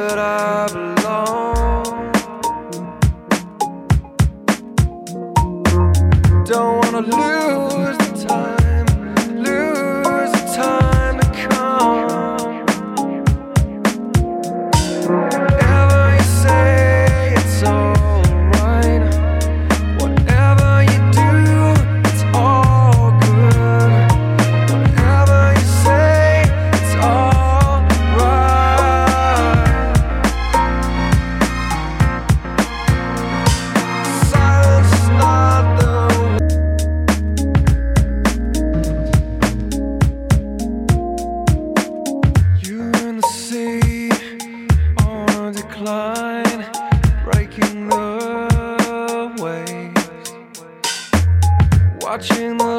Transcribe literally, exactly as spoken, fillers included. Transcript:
that I belong. Don't wanna lose the time, lose the time to come. Whatever you say, it's alright. Whatever you do, it's all good. Whatever you say, it's alright. Silence is not the you and the sea on a decline, breaking the waves, watching the